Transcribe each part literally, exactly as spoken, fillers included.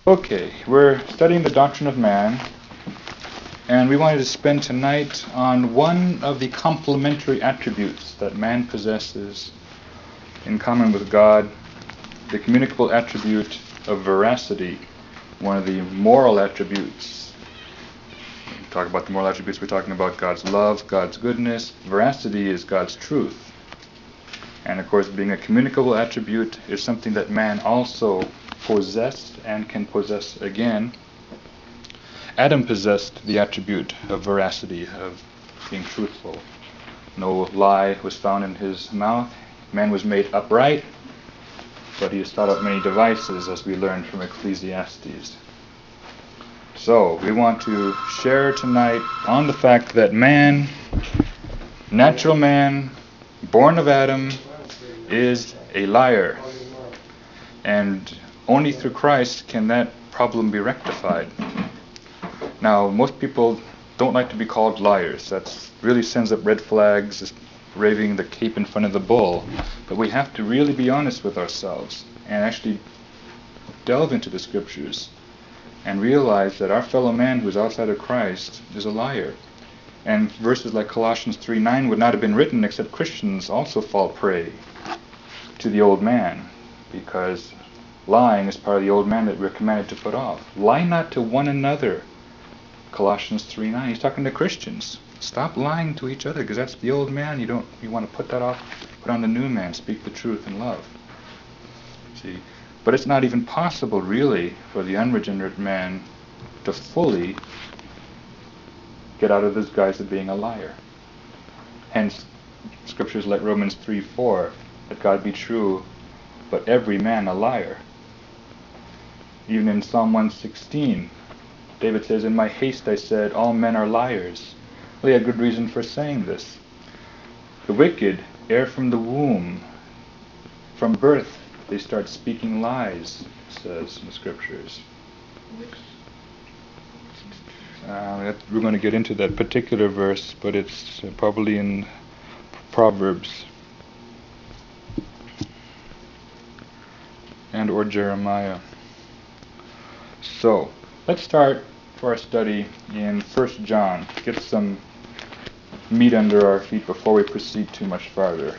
Okay, we're studying the doctrine of man, and we wanted to spend tonight on one of the complementary attributes that man possesses in common with God, the communicable attribute of veracity, one of the moral attributes. When we talk about the moral attributes, we're talking about God's love, God's goodness. Veracity is God's truth. And of course, being a communicable attribute is something that man also possessed and can possess again. Adam possessed the attribute of veracity, of being truthful. No lie was found in his mouth. Man was made upright, but he has thought out many devices, as we learned from Ecclesiastes. So, we want to share tonight on the fact that man, natural man, born of Adam, is a liar. And only through Christ can that problem be rectified. Now, most people don't like to be called liars. That really sends up red flags, just waving the cape in front of the bull. But we have to really be honest with ourselves and actually delve into the Scriptures and realize that our fellow man who is outside of Christ is a liar. And verses like Colossians three nine would not have been written except Christians also fall prey to the old man, because lying is part of the old man that we're commanded to put off. Lie not to one another, Colossians three nine. He's talking to Christians. Stop lying to each other, because that's the old man. You don't. You want to put that off. Put on the new man. Speak the truth in love. See, but it's not even possible, really, for the unregenerate man to fully get out of this guise of being a liar. Hence, scriptures like Romans three four, that God be true, but every man a liar. Even in Psalm one sixteen, David says, "In my haste I said, all men are liars." Well, he had good reason for saying this. The wicked err from the womb. From birth, they start speaking lies, it says in the scriptures. Uh, we're going to get into that particular verse, but it's uh, probably in Proverbs and or Jeremiah. So, let's start for our study in First John. Get some meat under our feet before we proceed too much farther.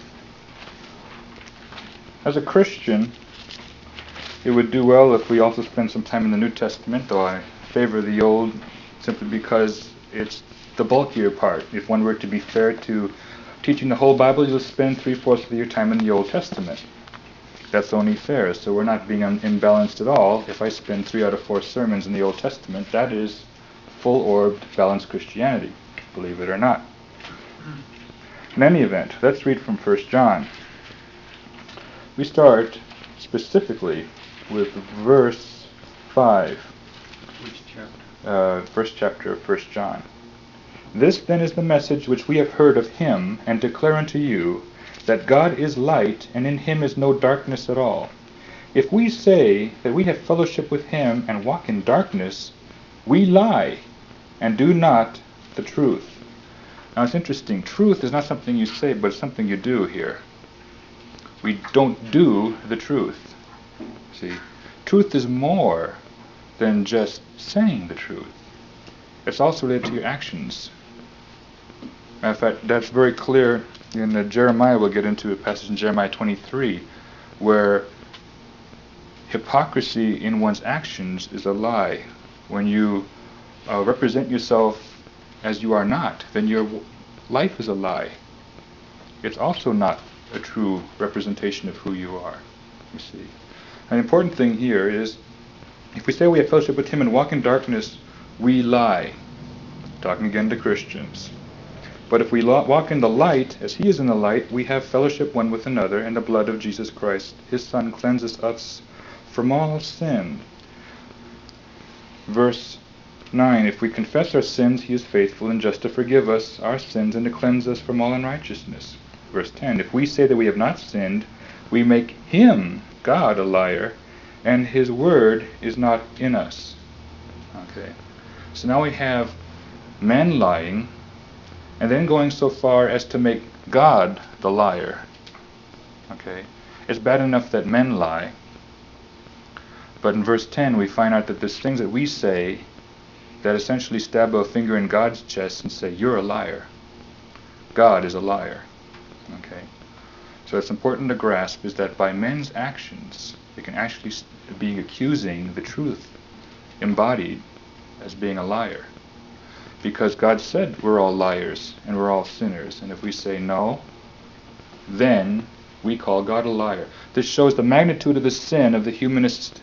As a Christian, it would do well if we also spend some time in the New Testament, though I favor the Old simply because it's the bulkier part. If one were to be fair to teaching the whole Bible, you'll spend three-fourths of your time in the Old Testament. That's only fair, so we're not being un- imbalanced at all. If I spend three out of four sermons in the Old Testament, that is full-orbed, balanced Christianity, believe it or not. In any event, let's read from First John. We start specifically with verse five. Which chapter? Uh, first chapter of First John. "This then is the message which we have heard of him, and declare unto you, that God is light, and in him is no darkness at all. If we say that we have fellowship with him and walk in darkness, we lie, and do not the truth." Now it's interesting. Truth is not something you say, but it's something you do here. We don't do the truth. See, truth is more than just saying the truth. It's also related to your actions. Matter of fact, that's very clear in uh, Jeremiah. We'll get into a passage in Jeremiah twenty-three, where hypocrisy in one's actions is a lie. When you uh, represent yourself as you are not, then your w- life is a lie. It's also not a true representation of who you are, you see. An important thing here is, if we say we have fellowship with him and walk in darkness, we lie. Talking again to Christians. But if we walk in the light, as he is in the light, we have fellowship one with another, and the blood of Jesus Christ, his Son, cleanses us from all sin. Verse nine, "If we confess our sins, he is faithful and just to forgive us our sins and to cleanse us from all unrighteousness." Verse ten, "If we say that we have not sinned, we make him, God, a liar, and his word is not in us." Okay. So now we have men lying, and then going so far as to make God the liar. Okay. It's bad enough that men lie, But in verse ten we find out that there's things that we say that essentially stab a finger in God's chest and say, you're a liar. God is a liar. Okay? So it's important to grasp is that by men's actions, they can actually be accusing the truth embodied as being a liar. Because God said we're all liars and we're all sinners. And if we say no, then we call God a liar. This shows the magnitude of the sin of the humanist,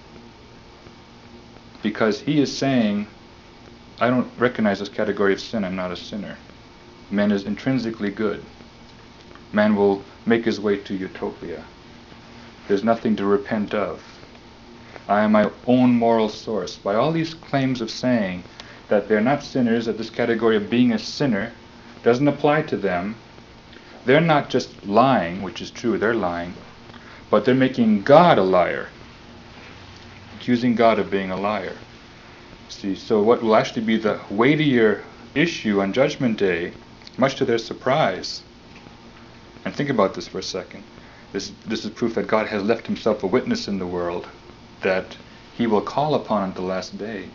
because he is saying, I don't recognize this category of sin, I'm not a sinner. Man is intrinsically good. Man will make his way to utopia. There's nothing to repent of. I am my own moral source. By all these claims of saying that they're not sinners, that this category of being a sinner doesn't apply to them, they're not just lying, which is true, they're lying, but they're making God a liar, accusing God of being a liar. See, so what will actually be the weightier issue on Judgment Day, much to their surprise, and think about this for a second, this, this is proof that God has left himself a witness in the world that he will call upon on the last day.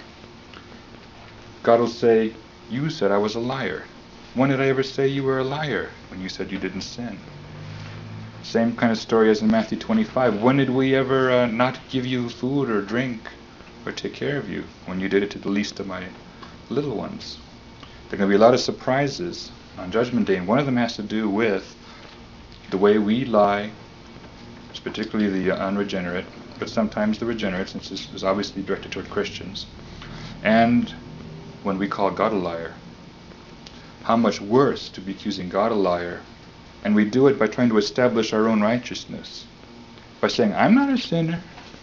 God will say, you said I was a liar. When did I ever say you were a liar? When you said you didn't sin. Same kind of story as in Matthew twenty-five. When did we ever uh, not give you food or drink or take care of you? When you did it to the least of my little ones. There are going to be a lot of surprises on Judgment Day, and one of them has to do with the way we lie, particularly the unregenerate, but sometimes the regenerate, since this is obviously directed toward Christians, and when we call God a liar. How much worse to be accusing God a liar, and we do it by trying to establish our own righteousness, by saying, I'm not a sinner.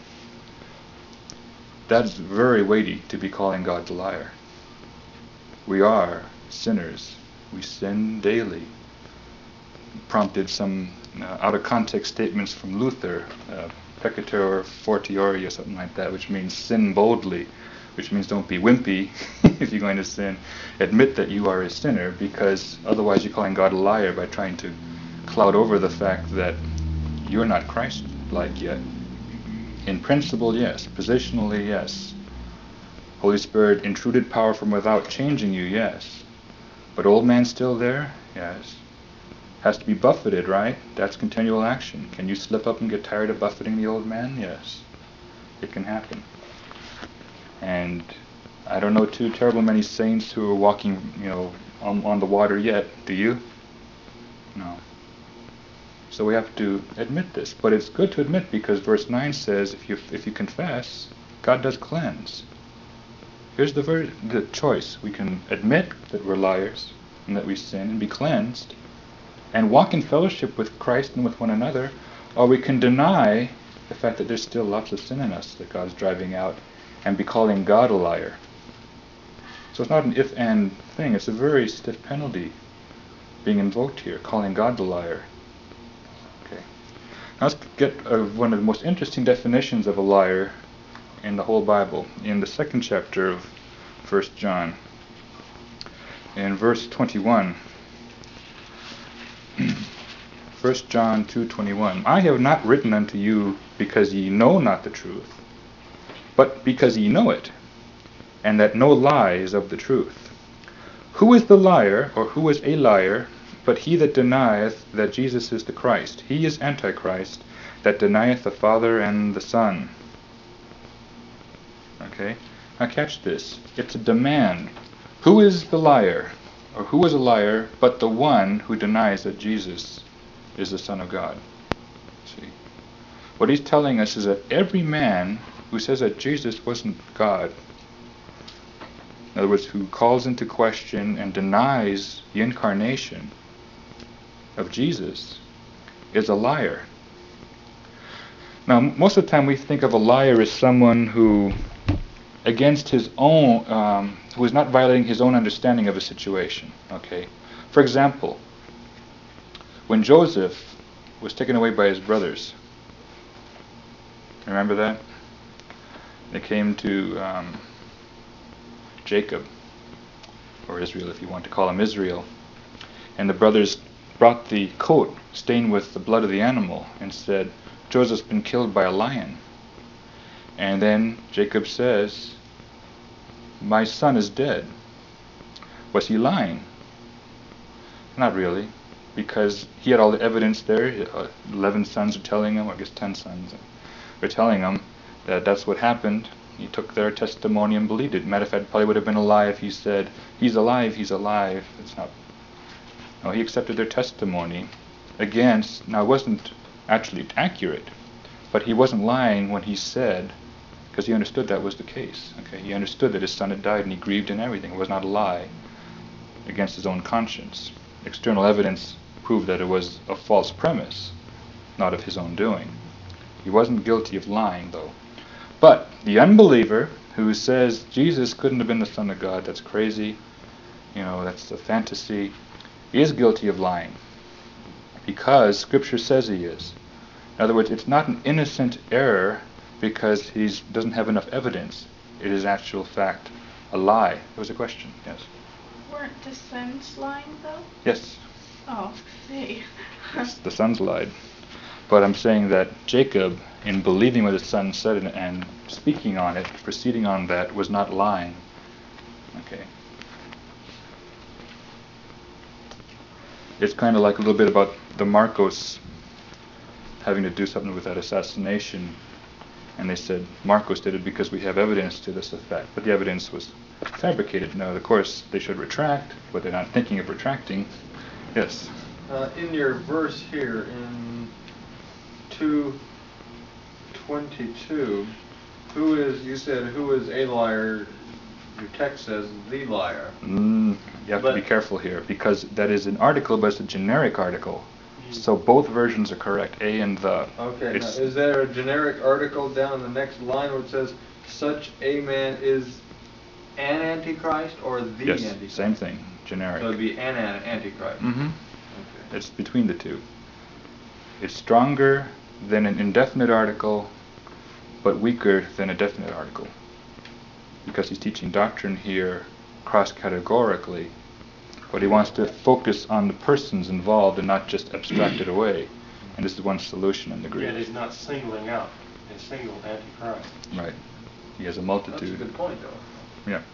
That's very weighty to be calling God a liar. We are sinners. We sin daily. Prompted some uh, out-of-context statements from Luther, uh, peccator fortiori or something like that, which means sin boldly, which means don't be wimpy if you're going to sin. Admit that you are a sinner, because otherwise you're calling God a liar by trying to cloud over the fact that you're not Christ-like yet. In principle, yes. Positionally, yes. Holy Spirit intruded power from without, changing you, yes. But old man still there? Yes. Has to be buffeted, right? That's continual action. Can you slip up and get tired of buffeting the old man? Yes. It can happen. And I don't know too terrible many saints who are walking, you know, on, on the water yet. Do you? No. So we have to admit this. But it's good to admit, because verse nine says, if you if you confess, God does cleanse. Here's the ver- the choice. We can admit that we're liars and that we sin and be cleansed and walk in fellowship with Christ and with one another, or we can deny the fact that there's still lots of sin in us that God's driving out and be calling God a liar. So it's not an if-and thing. It's a very stiff penalty being invoked here, calling God the liar. Okay. Now let's get uh, one of the most interesting definitions of a liar in the whole Bible, in the second chapter of First John. In verse twenty-one, First John two twenty-one, I have not written unto you because ye know not the truth, but because ye know it, and that no lie is of the truth. Who is the liar, or who is a liar, but he that denieth that Jesus is the Christ? He is Antichrist, that denieth the Father and the Son. Okay? Now catch this. It's a demand. Who is the liar, or who is a liar, but the one who denies that Jesus is the Son of God? See? What he's telling us is that every man who says that Jesus wasn't God, in other words, who calls into question and denies the incarnation of Jesus, is a liar. Now, most of the time we think of a liar as someone who, against his own, um, who is not violating his own understanding of a situation. Okay. For example, when Joseph was taken away by his brothers, remember that? They came to um, Jacob, or Israel if you want to call him Israel, and the brothers brought the coat stained with the blood of the animal and said, Joseph's been killed by a lion. And then Jacob says, my son is dead. Was he lying? Not really, because he had all the evidence there. Uh, Eleven sons are telling him, or I guess ten sons, are telling him that that's what happened. He took their testimony and believed it. Matter of fact, it probably would have been a lie if he said, he's alive, he's alive. It's not. No, he accepted their testimony against, now it wasn't actually accurate, but he wasn't lying when he said, because he understood that was the case. Okay, he understood that his son had died and he grieved and everything. It was not a lie against his own conscience. External evidence proved that it was a false premise, not of his own doing. He wasn't guilty of lying, though. But the unbeliever who says Jesus couldn't have been the Son of God, that's crazy, you know, that's a fantasy, is guilty of lying, because Scripture says he is. In other words, it's not an innocent error because he doesn't have enough evidence. It is actual fact a lie. There was a question, yes? Weren't the sons lying, though? Yes. Oh, I was going to say. Yes, the sons lied. But I'm saying that Jacob, in believing what his son said and, and speaking on it, proceeding on that, was not lying. Okay. It's kind of like a little bit about the Marcos having to do something with that assassination. And they said, Marcos did it because we have evidence to this effect. But the evidence was fabricated. Now, of course, they should retract, but they're not thinking of retracting. Yes? Uh, in your verse here, in two twenty-two, who is, you said, who is a liar? Your text says the liar. Mm, you have but, to be careful here, because that is an article, but it's a generic article. So both versions are correct, a and the. Okay, now, It's, is there a generic article down the next line where it says, such a man is an antichrist or the yes, antichrist? same thing, generic. So it would be an an- antichrist. Mm-hmm. Okay. It's between the two. It's stronger than an indefinite article, but weaker than a definite article. Because he's teaching doctrine here cross-categorically, but he wants to focus on the persons involved and not just abstract it away. And this is one solution in the Greek. Yet he's not singling out a single antichrist. Right. He has a That's multitude. a good point, though. Yeah.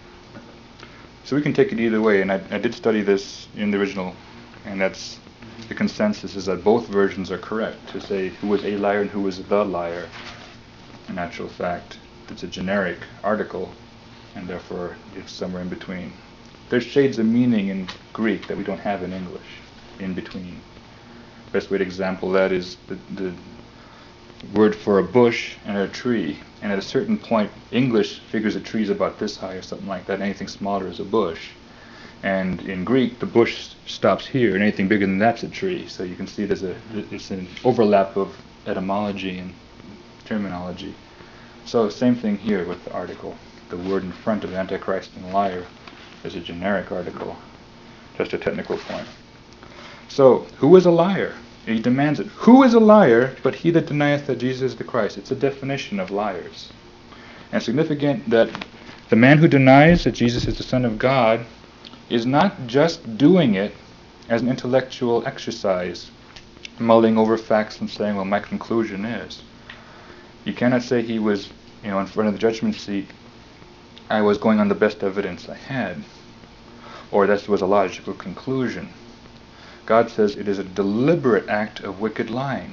So we can take it either way, and I, I did study this in the original, and that's the consensus is that both versions are correct, to say who was a liar and who was the liar. In actual fact, it's a generic article, and therefore it's somewhere in between. There's shades of meaning in Greek that we don't have in English, in between. Best way to example that is the, the word for a bush and a tree. And at a certain point, English figures a tree is about this high or something like that. Anything smaller is a bush. And in Greek, the bush stops here, and anything bigger than that's a tree. So you can see there's a it's an overlap of etymology and terminology. So same thing here with the article. The word in front of Antichrist and liar is a generic article, just a technical point. So, who is a liar? He demands it. Who is a liar but he that denieth that Jesus is the Christ? It's a definition of liars. And significant that the man who denies that Jesus is the Son of God is not just doing it as an intellectual exercise, mulling over facts and saying, well, my conclusion is. You cannot say he was, you know, in front of the judgment seat, I was going on the best evidence I had, or that was a logical conclusion. God says it is a deliberate act of wicked lying.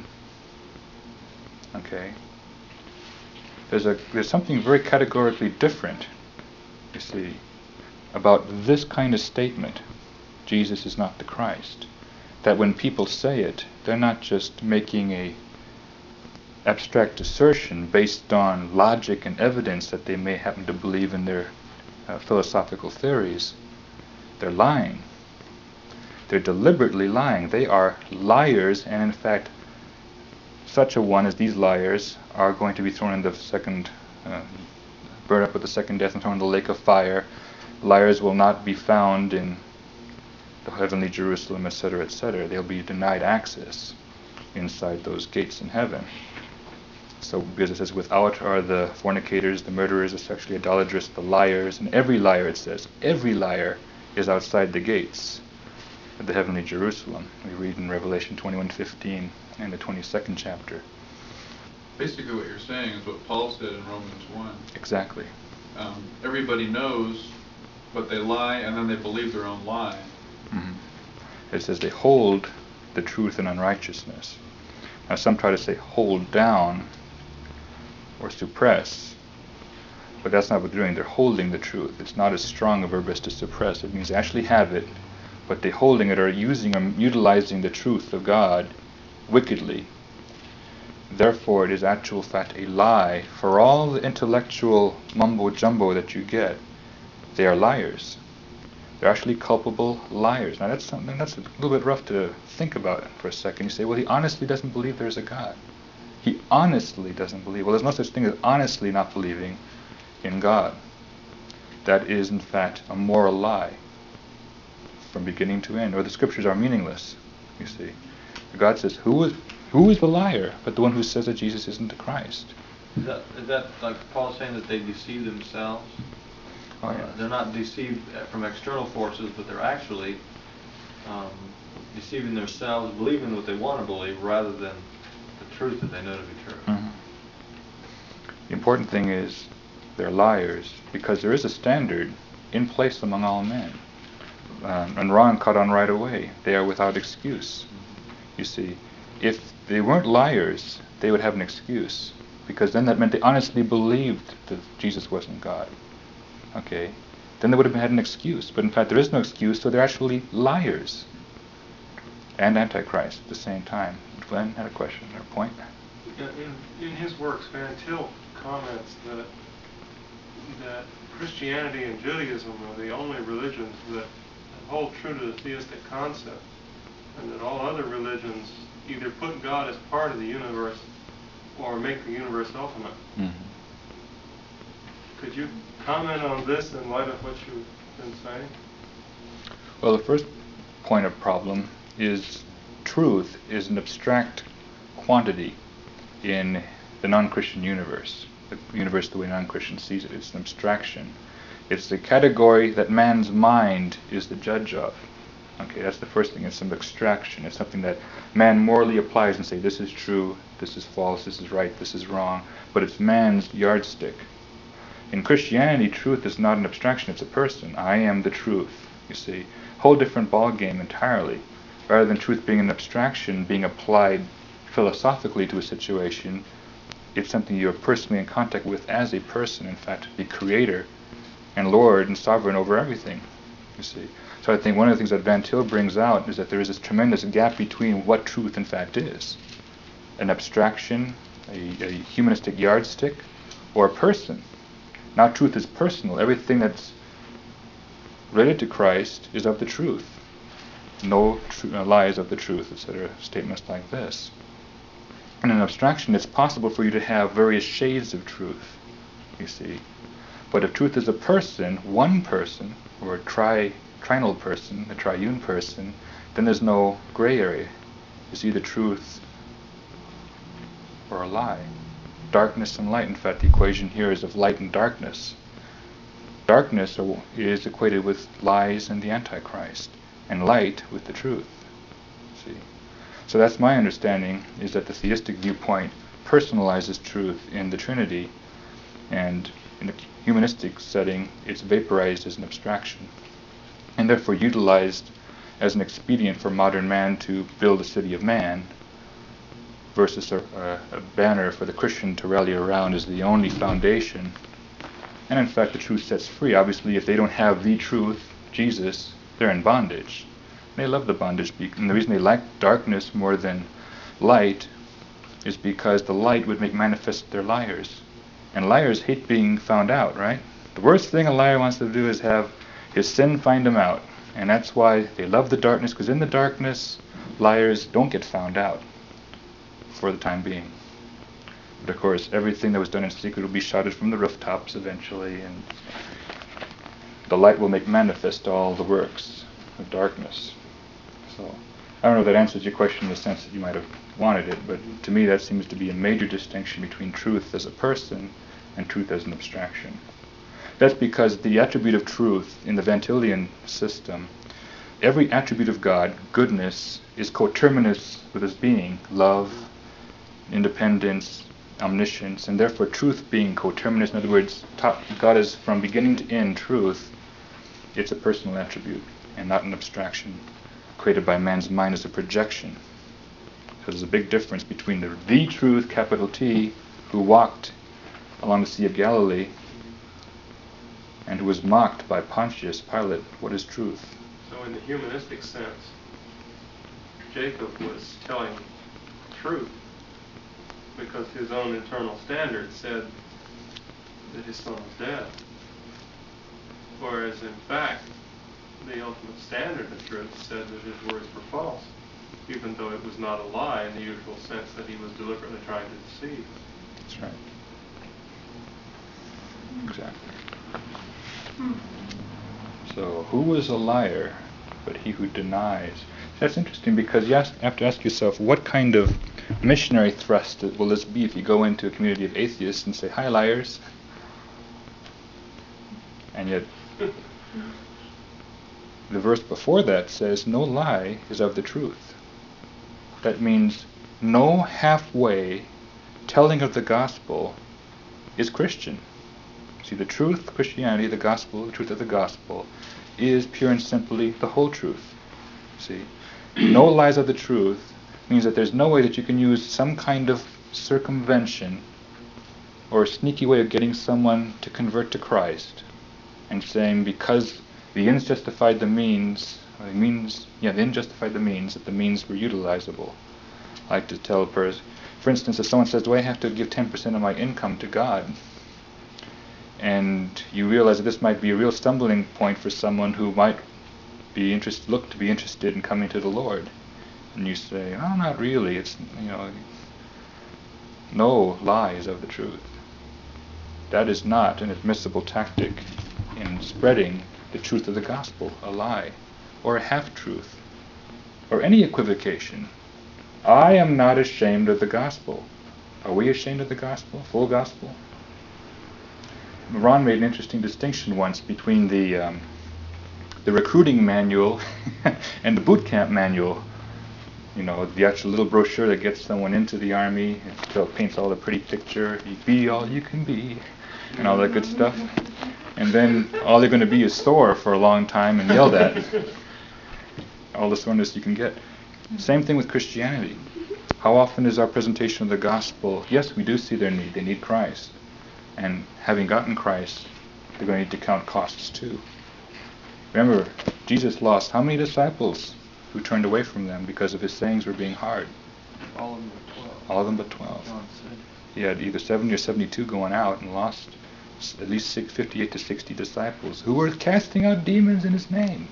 Okay? There's a there's something very categorically different, you see, about this kind of statement, Jesus is not the Christ. That when people say it, they're not just making a abstract assertion based on logic and evidence that they may happen to believe in their uh, philosophical theories. They're lying. They're deliberately lying. They are liars, and in fact, such a one as these liars are going to be thrown in the second, uh, burned up with the second death and thrown in the lake of fire. Liars will not be found in the heavenly Jerusalem, et cetera, et cetera. They'll be denied access inside those gates in heaven. So, because it says, without are the fornicators, the murderers, the sexually idolatrous, the liars, and every liar, it says, every liar is outside the gates of the heavenly Jerusalem. We read in Revelation twenty-one fifteen and the twenty-second chapter. Basically what you're saying is what Paul said in Romans one. Exactly. Um, everybody knows, but they lie, and then they believe their own lie. Mm-hmm. It says they hold the truth in unrighteousness. Now some try to say hold down or suppress, but that's not what they're doing. They're holding the truth. It's not as strong a verb as to suppress. It means they actually have it, but they holding it or using or utilizing the truth of God wickedly. Therefore, it is actual fact a lie. For all the intellectual mumbo-jumbo that you get, they are liars. They're actually culpable liars. Now that's something that's a little bit rough to think about for a second. You say, well, he honestly doesn't believe there's a God. He honestly doesn't believe. Well, there's no such thing as honestly not believing in God. That is, in fact, a moral lie from beginning to end. Or the scriptures are meaningless, you see. God says, who is, who is the liar but the one who says that Jesus isn't the Christ? Is that, is that like Paul saying that they deceive themselves? Oh, yeah. Uh, they're not deceived from external forces, but they're actually um, deceiving themselves, believing what they want to believe, rather than the truth that they know to be true. Mm-hmm. The important thing is they're liars, because there is a standard in place among all men. Um, and Ron caught on right away. They are without excuse. You see, if they weren't liars, they would have an excuse, because then that meant they honestly believed that Jesus wasn't God. Okay, then they would have had an excuse, but in fact there is no excuse, so they're actually liars and Antichrist at the same time. Glenn had a question or a point? In, in his works, Van Til comments that that Christianity and Judaism are the only religions that hold true to the theistic concept, and that all other religions either put God as part of the universe or make the universe ultimate. Mm-hmm. Could you comment on this in light of what you've been saying? Well, the first point of problem is truth is an abstract quantity in the non-Christian universe, the universe the way non-Christian sees it. It's an abstraction. It's the category that man's mind is the judge of. Okay, that's the first thing. It's some abstraction. It's something that man morally applies and say, this is true, this is false, this is right, this is wrong, but it's man's yardstick. In Christianity, truth is not an abstraction, it's a person. I am the truth, you see. Whole different ball game entirely. Rather than truth being an abstraction, being applied philosophically to a situation, it's something you're personally in contact with as a person, in fact, the creator and Lord and sovereign over everything, you see. So I think one of the things that Van Til brings out is that there is this tremendous gap between what truth in fact is. An abstraction, a, a humanistic yardstick, or a person. Now truth is personal. Everything that's related to Christ is of the truth. No tr- uh, lies of the truth, et cetera. Statements like this. In an abstraction, it's possible for you to have various shades of truth, you see. But if truth is a person, one person, or a tri trinal person, a triune person, then there's no gray area. It's either truth or a lie. Darkness and light. In fact, the equation here is of light and darkness. Darkness is equated with lies and the Antichrist, and light with the truth. See? So that's my understanding, is that the theistic viewpoint personalizes truth in the Trinity, and in the humanistic setting, it's vaporized as an abstraction, and therefore utilized as an expedient for modern man to build a city of man, versus a, a, a banner for the Christian to rally around as the only foundation. And in fact, the truth sets free. Obviously, if they don't have the truth, Jesus, they're in bondage. They love the bondage, and the reason they like darkness more than light is because the light would make manifest their liars. And liars hate being found out, right? The worst thing a liar wants to do is have his sin find him out. And that's why they love the darkness, because in the darkness, liars don't get found out for the time being. But of course, everything that was done in secret will be shouted from the rooftops eventually, and the light will make manifest all the works of darkness. So, I don't know if that answers your question in the sense that you might have wanted it, but to me that seems to be a major distinction between truth as a person and truth as an abstraction. That's because the attribute of truth in the Van Tilian system, every attribute of God, goodness, is coterminous with his being. Love, independence, omniscience, and therefore truth being coterminous. In other words, top, God is from beginning to end truth. It's a personal attribute and not an abstraction created by man's mind as a projection. So there's a big difference between the, the truth, capital T, who walked along the Sea of Galilee and who was mocked by Pontius Pilate. What is truth? So in the humanistic sense, Jacob was telling truth because his own internal standard said that his son was dead. Whereas in fact, the ultimate standard of truth said that his words were false, even though it was not a lie in the usual sense that he was deliberately trying to deceive. That's right. Exactly. So, who was a liar but he who denies? That's interesting because you ask, have to ask yourself, what kind of missionary thrust will this be if you go into a community of atheists and say, "Hi, liars," and yet the verse before that says, "No lie is of the truth." That means no halfway telling of the gospel is Christian. See, the truth, Christianity, the gospel, the truth of the gospel, is pure and simply the whole truth. See, no lies of the truth means that there's no way that you can use some kind of circumvention or a sneaky way of getting someone to convert to Christ and saying because the ends justified the means, or the means, yeah, the end justified the means, that the means were utilizable. I like to tell a person, for instance, if someone says, "Do I have to give ten percent of my income to God?" and you realize that this might be a real stumbling point for someone who might be interest, look to be interested in coming to the Lord, and you say, "Oh, not really. It's, you know, no lies of the truth." That is not an admissible tactic in spreading the truth of the gospel, a lie, or a half-truth, or any equivocation. I am not ashamed of the gospel. Are we ashamed of the gospel, full gospel? Ron made an interesting distinction once between the um, the recruiting manual and the boot camp manual. You know, the actual little brochure that gets someone into the army, it paints all the pretty picture, you be all you can be, and all that good stuff. And then all they're going to be is sore for a long time and yelled at. All the soreness you can get. Same thing with Christianity. How often is our presentation of the gospel, yes, we do see their need, they need Christ. And having gotten Christ, they're going to need to count costs too. Remember, Jesus lost how many disciples who turned away from them because of his sayings were being hard? All of them but twelve. All of them but twelve. John said. He had either seventy or seventy-two going out and lost at least fifty-eight to sixty disciples who were casting out demons in his name.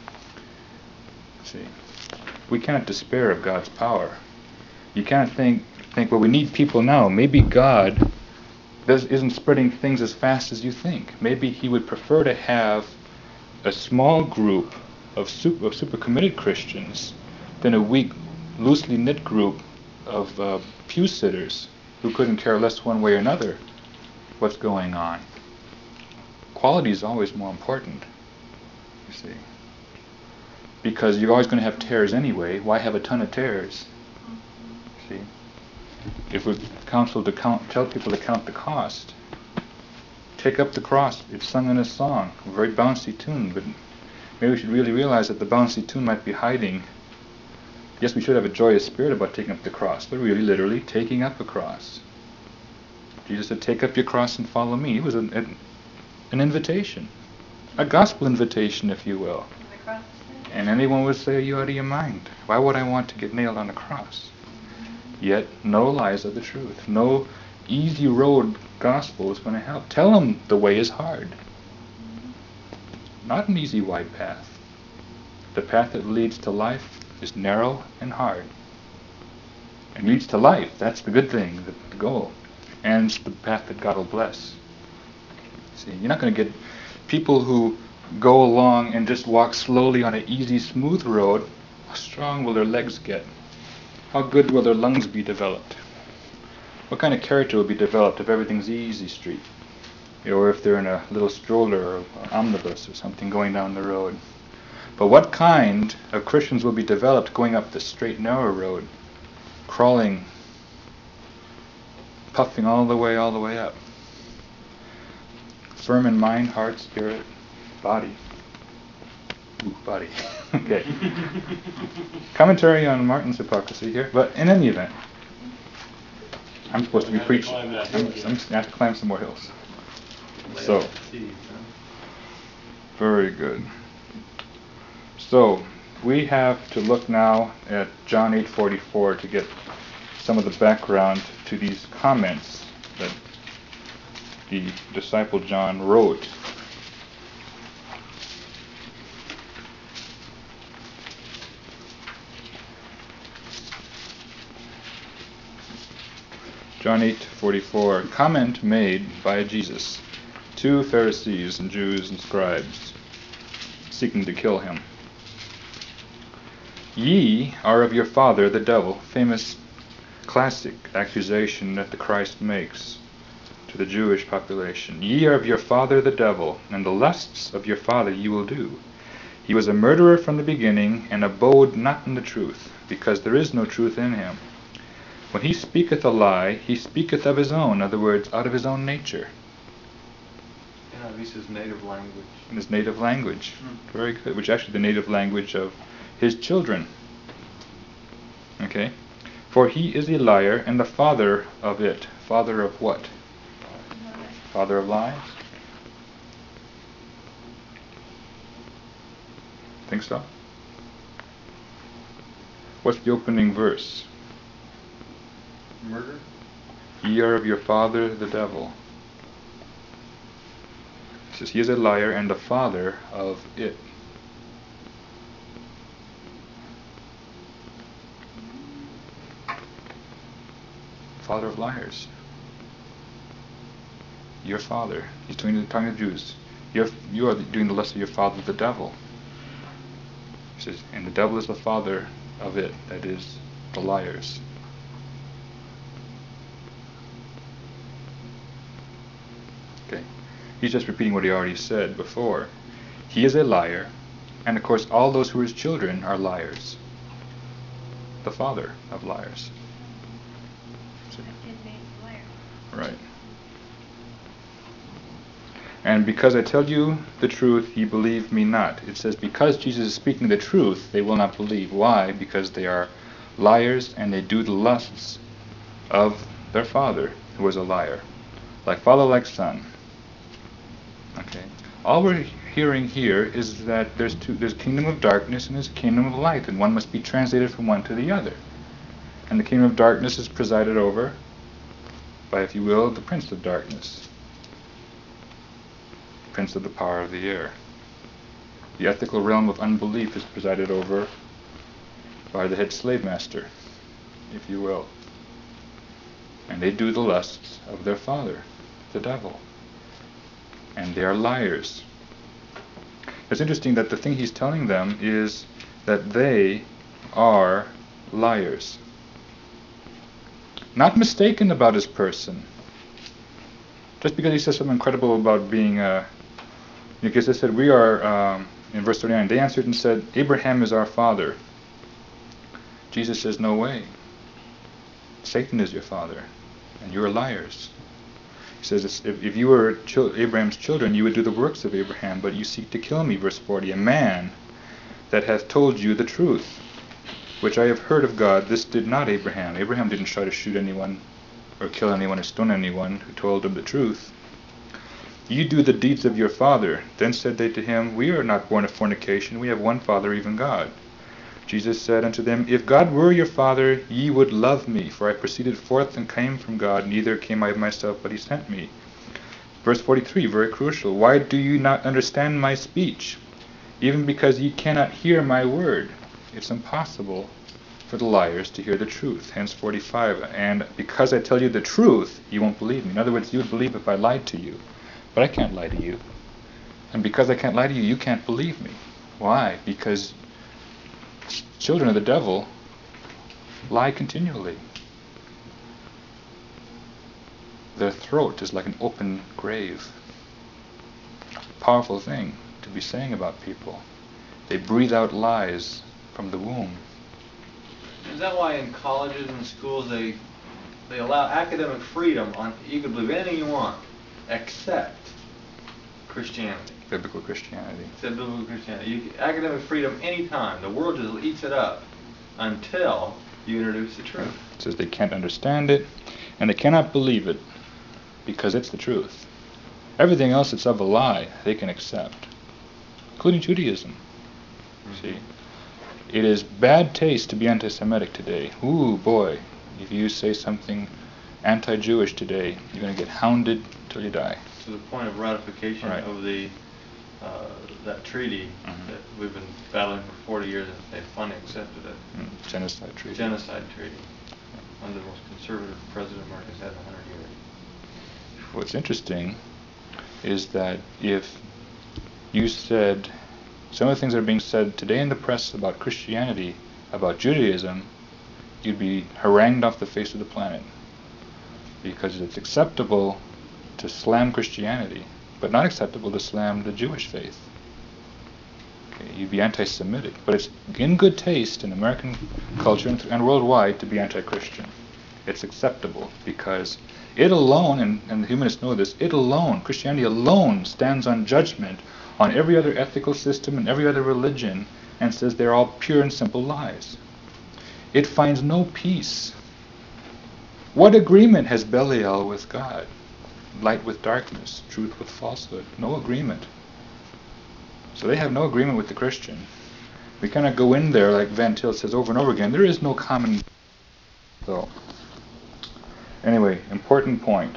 See, we cannot despair of God's power. You can't think, think, well, we need people now. Maybe God does, isn't spreading things as fast as you think. Maybe he would prefer to have a small group of super, of super committed Christians than a weak, loosely knit group of uh, pew sitters who couldn't care less one way or another what's going on. Quality is always more important, you see. Because you're always going to have tares anyway. Why have a ton of tares? See? If we counsel to count, tell people to count the cost, take up the cross. It's sung in a song, a very bouncy tune, but maybe we should really realize that the bouncy tune might be hiding. Yes, we should have a joyous spirit about taking up the cross, but really, literally, taking up a cross. Jesus said, "Take up your cross and follow me." It was an, an, an invitation, a gospel invitation, if you will. The cross is sin. And anyone would say, "Are you out of your mind? Why would I want to get nailed on a cross?" Yet, no lies of the truth. No easy road gospel is going to help. Tell them the way is hard. Not an easy wide path. The path that leads to life is narrow and hard. It leads to life. That's the good thing, the, the goal. And it's the path that God will bless. See, you're not going to get people who go along and just walk slowly on an easy, smooth road. How strong will their legs get? How good will their lungs be developed? What kind of character will be developed if everything's easy street? Or if they're in a little stroller or an omnibus or something going down the road. But what kind of Christians will be developed going up the straight, narrow road, crawling puffing all the way, all the way up. Firm in mind, heart, spirit, body. Ooh, body. Okay. Commentary on Martin's hypocrisy here, but in any event, I'm supposed to be preaching. I'm, I'm going to have to climb some more hills. So, very good. So, we have to look now at John eight forty-four to get some of the background to these comments that the disciple John wrote. John eight forty-four, comment made by Jesus to Pharisees and Jews and scribes seeking to kill him. Ye are of your father the devil, famous classic accusation that the Christ makes to the Jewish population. Ye are of your father the devil, and the lusts of your father ye will do. He was a murderer from the beginning, and abode not in the truth, because there is no truth in him. When he speaketh a lie, he speaketh of his own, in other words, out of his own nature. Yeah, at least his native language. In his native language. Mm. Very good. Which is actually the native language of his children. Okay? For he is a liar and the father of it. Father of what? Father of lies? Think so? What's the opening verse? Murder? Ye are of your father the devil. It says he is a liar and the father of it. Father of liars. Your father. He's doing the tongue of Jews. You're, you are doing the lust of your father the devil. He says, and the devil is the father of it, that is, the liars. Okay. He's just repeating what he already said before. He is a liar, and of course all those who are his children are liars. The father of liars. Right. And because I tell you the truth, ye believe me not. It says, because Jesus is speaking the truth, they will not believe. Why? Because they are liars, and they do the lusts of their father, who was a liar. Like father, like son. Okay. All we're hearing here is that there's two, there's a kingdom of darkness and there's a kingdom of light, and one must be translated from one to the other. And the kingdom of darkness is presided over by, if you will, the prince of darkness, prince of the power of the air. The ethical realm of unbelief is presided over by the head slave master, if you will. And they do the lusts of their father, the devil. And they are liars. It's interesting that the thing he's telling them is that they are liars. Not mistaken about his person. Just because he says something incredible about being, uh, because they said, we are, um, in verse thirty-nine, they answered and said, Abraham is our father. Jesus says, no way. Satan is your father, and you are liars. He says, if, if you were chil- Abraham's children, you would do the works of Abraham, but you seek to kill me, verse forty, a man that hath told you the truth, which I have heard of God, this did not Abraham. Abraham didn't try to shoot anyone or kill anyone or stone anyone who told him the truth. You do the deeds of your father. Then said they to him, we are not born of fornication, we have one Father, even God. Jesus said unto them, if God were your Father, ye would love me, for I proceeded forth and came from God, neither came I of myself, but he sent me. Verse forty-three, very crucial. Why do you not understand my speech? Even because ye cannot hear my word. It's impossible for the liars to hear the truth. Hence forty-five. And because I tell you the truth, you won't believe me. In other words, you would believe if I lied to you. But I can't lie to you. And because I can't lie to you, you can't believe me. Why? Because children of the devil lie continually. Their throat is like an open grave. Powerful thing to be saying about people. They breathe out lies from the womb. Is that why in colleges and schools they they allow academic freedom on, you can believe anything you want, except Christianity. Biblical Christianity. Except biblical Christianity. You, academic freedom anytime. The world just eats it up until you introduce the truth. It says they can't understand it, and they cannot believe it, because it's the truth. Everything else that's of a lie, they can accept, including Judaism. Mm-hmm. See? It is bad taste to be anti-Semitic today. Ooh, boy. If you say something anti-Jewish today, you're going to get hounded till you die. To the point of ratification Right. of the uh, that treaty Mhm. that we've been battling for forty years, and they finally accepted it. Mm, genocide treaty. Genocide treaty. One of the most conservative president America's had in a hundred years. What's interesting is that if you said some of the things that are being said today in the press about Christianity, about Judaism, you'd be harangued off the face of the planet, because it's acceptable to slam Christianity, but not acceptable to slam the Jewish faith. Okay, you'd be anti-Semitic, but it's in good taste in American culture and, and worldwide to be anti-Christian. It's acceptable because it alone, and, and the humanists know this, it alone, Christianity alone, stands on judgment on every other ethical system and every other religion and says they're all pure and simple lies. It finds no peace. What agreement has Belial with God? Light with darkness, truth with falsehood. No agreement. So they have no agreement with the Christian. We kind of go in there, like Van Til says over and over again, there is no common... So, anyway, important point.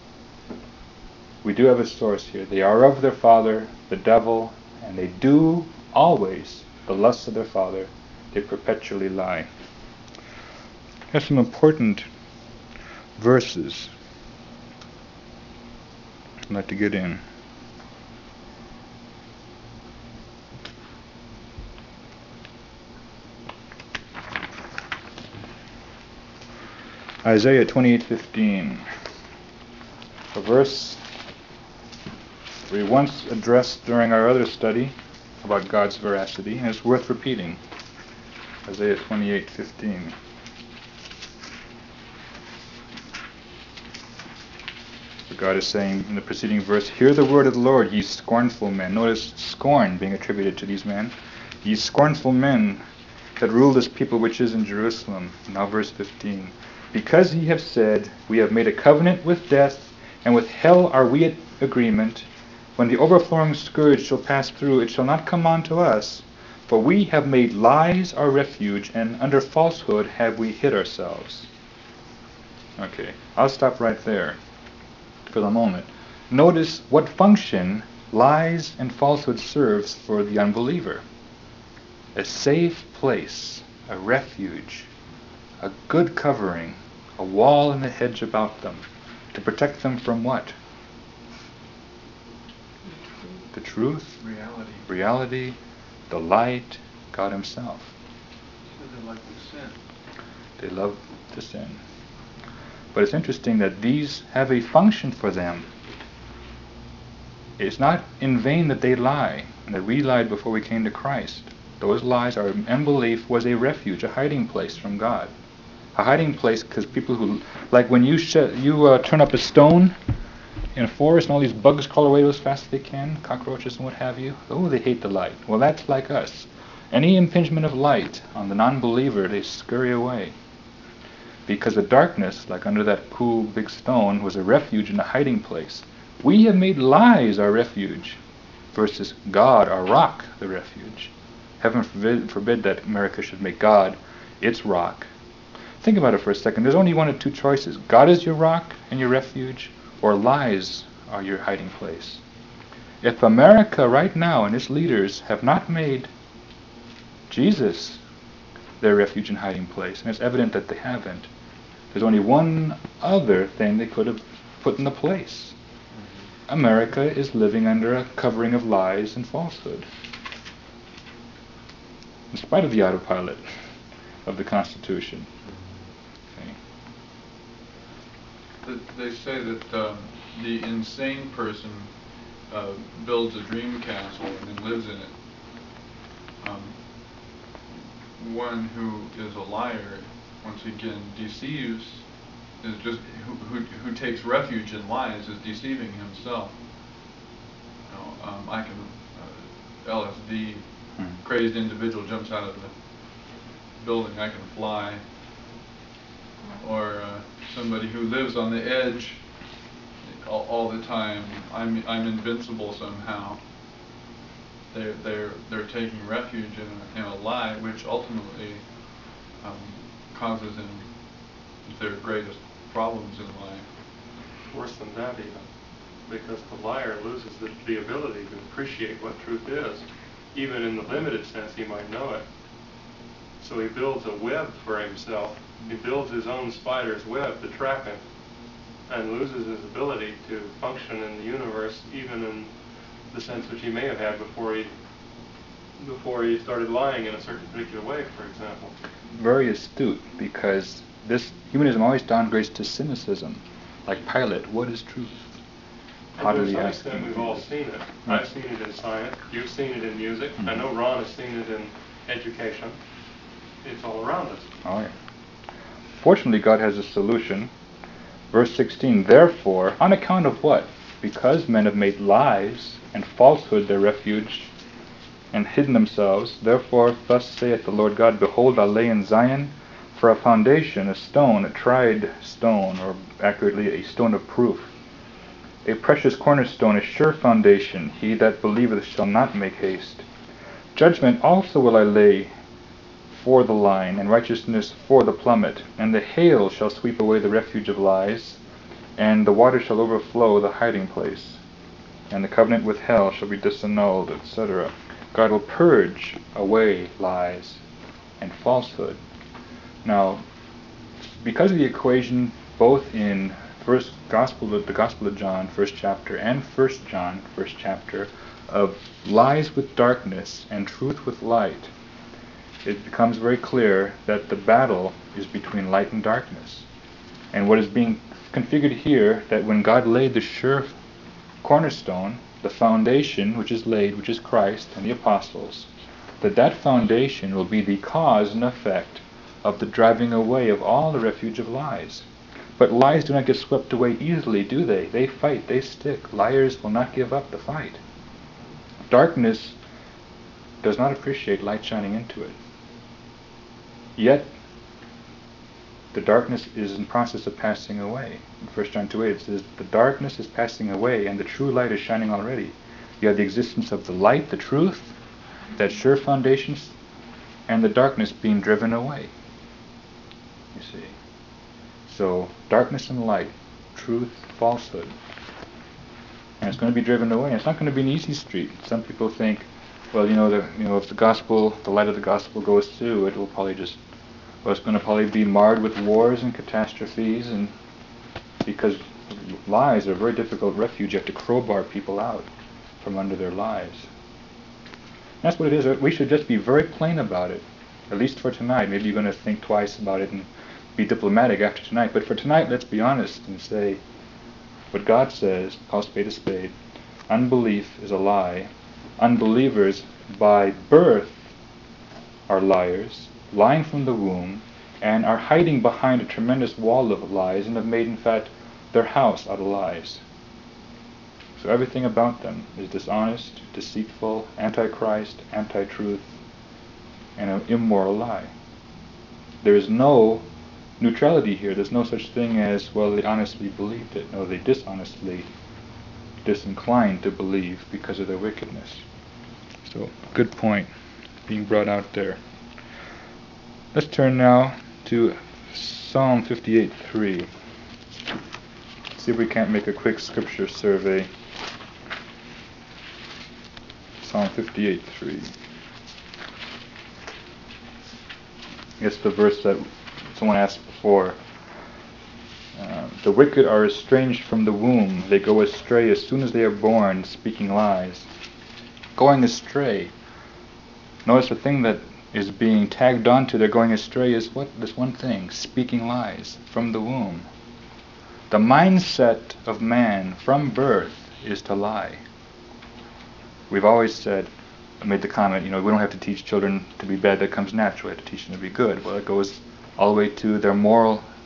We do have a source here. They are of their father, the devil, and they do always the lusts of their father. They perpetually lie. There's some important verses I'd like to get in. Isaiah twenty-eight fifteen, a verse we once addressed during our other study about God's veracity, and it's worth repeating. Isaiah twenty-eight fifteen. God is saying in the preceding verse, "Hear the word of the Lord, ye scornful men." Notice scorn being attributed to these men. "Ye scornful men that rule this people which is in Jerusalem." Now verse fifteen. "Because ye have said, we have made a covenant with death, and with hell are we at agreement. When the overflowing scourge shall pass through, it shall not come on to us. For we have made lies our refuge, and under falsehood have we hid ourselves." Okay, I'll stop right there for the moment. Notice what function lies and falsehood serves for the unbeliever. A safe place, a refuge, a good covering, a wall and a hedge about them, to protect them from what? The truth, Reality. reality, the light, God himself. Because they like to sin. They love to sin. But it's interesting that these have a function for them. It's not in vain that they lie, and that we lied before we came to Christ. Those lies, our unbelief, was a refuge, a hiding place from God. A hiding place because people who, like when you sh- you uh, turn up a stone in a forest and all these bugs crawl away as fast as they can, cockroaches and what have you, oh, they hate the light. Well, that's like us. Any impingement of light on the non-believer, they scurry away. Because the darkness, like under that cool big stone, was a refuge and a hiding place. We have made lies our refuge, versus God, our rock, the refuge. Heaven forbid, forbid that America should make God its rock. Think about it for a second. There's only one of two choices. God is your rock and your refuge, or lies are your hiding place. If America right now and its leaders have not made Jesus their refuge and hiding place, and it's evident that they haven't, there's only one other thing they could have put in the place. America is living under a covering of lies and falsehood, in spite of the autopilot of the Constitution. Okay. That They say that um, the insane person uh, builds a dream castle and then lives in it. Um, one who is a liar, once again, deceives is just, who, who, who takes refuge in lies is deceiving himself. You know, um, I can, uh, L S D, Hmm. crazed individual jumps out of the building, I can fly. Or uh, somebody who lives on the edge all, all the time, I'm, I'm invincible somehow. They're, they're, they're taking refuge in a, in a lie, which ultimately um, causes them their greatest problems in life. Worse than that even, because the liar loses the, the ability to appreciate what truth is. Even in the limited sense, he might know it. So he builds a web for himself. He builds his own spider's web to trap him, and loses his ability to function in the universe, even in the sense which he may have had before he before he started lying in a certain particular way, for example. Very astute, because this humanism always downgrades to cynicism. Like Pilate, what is truth? And to Haughtily some asking extent, we've all Jesus. seen it. Hmm. I've seen it in science. You've seen it in music. I know Ron has seen it in education. It's all around us. Oh yeah. Fortunately, God has a solution. Verse sixteen, therefore, on account of what? Because men have made lies and falsehood their refuge, and hidden themselves, therefore thus saith the Lord God, behold, I lay in Zion for a foundation, a stone, a tried stone, or accurately, a stone of proof, a precious cornerstone, a sure foundation. He that believeth shall not make haste. Judgment also will I lay for the line, and righteousness for the plummet, and the hail shall sweep away the refuge of lies, and the water shall overflow the hiding place, and the covenant with hell shall be disannulled, et cetera. God will purge away lies and falsehood. Now, because of the equation both in first gospel, the Gospel of John, first chapter, and First John, first chapter, of lies with darkness and truth with light, it becomes very clear that the battle is between light and darkness. And what is being configured here, that when God laid the sure cornerstone, the foundation which is laid, which is Christ and the apostles, that that foundation will be the cause and effect of the driving away of all the refuge of lies. But lies do not get swept away easily, do they? They fight, they stick. Liars will not give up the fight. Darkness does not appreciate light shining into it. Yet, the darkness is in process of passing away. In First John two eight it says, the darkness is passing away and the true light is shining already. You have the existence of the light, the truth, that sure foundations, and the darkness being driven away. You see. So, darkness and light, truth, falsehood. And it's going to be driven away. And it's not going to be an easy street. Some people think, well, you know, the, you know, if the gospel, the light of the gospel goes through, it will probably just, well, it's going to probably be marred with wars and catastrophes, and because lies are a very difficult refuge. You have to crowbar people out from under their lies. And that's what it is. We should just be very plain about it, at least for tonight. Maybe you're going to think twice about it and be diplomatic after tonight. But for tonight, let's be honest and say what God says, call spade a spade. Unbelief is a lie. Unbelievers by birth are liars, lying from the womb, and are hiding behind a tremendous wall of lies, and have made, in fact, their house out of lies. So everything about them is dishonest, deceitful, antichrist, anti-truth, and an immoral lie. There is no neutrality here. There's no such thing as, well, they honestly believed it. No, they dishonestly disinclined to believe because of their wickedness. So, good point being brought out there. Let's turn now to Psalm fifty-eight three. See if we can't make a quick scripture survey. Psalm fifty-eight three. It's the verse that someone asked before. Uh, the wicked are estranged from the womb. They go astray as soon as they are born, speaking lies. Going astray. Notice the thing that is being tagged onto their going astray is what? This one thing, speaking lies from the womb. The mindset of man from birth is to lie. We've always said, made the comment, you know, we don't have to teach children to be bad, that comes naturally. We have to teach them to be good. Well, it goes all the way to their moral